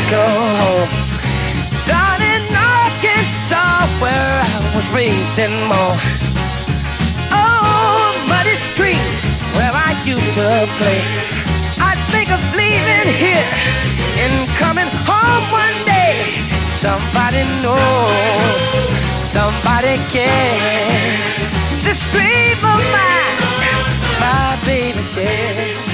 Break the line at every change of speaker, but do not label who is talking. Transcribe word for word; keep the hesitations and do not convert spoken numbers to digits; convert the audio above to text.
go home. Down in Arkansas, where I was raised and born. Oh, muddy street where I used to play. I think of leaving here and coming home one day. Somebody knows, somebody cares. This dream of mine, my baby says.